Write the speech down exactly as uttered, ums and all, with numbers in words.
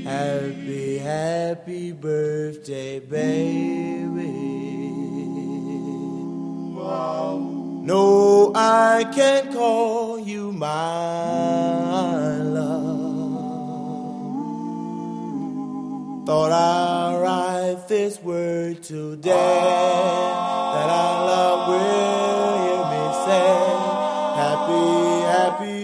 Happy, happy birthday, baby. Wow. No, I can't call you my love. Thought I'd write this word today that I love will hear me say, happy, happy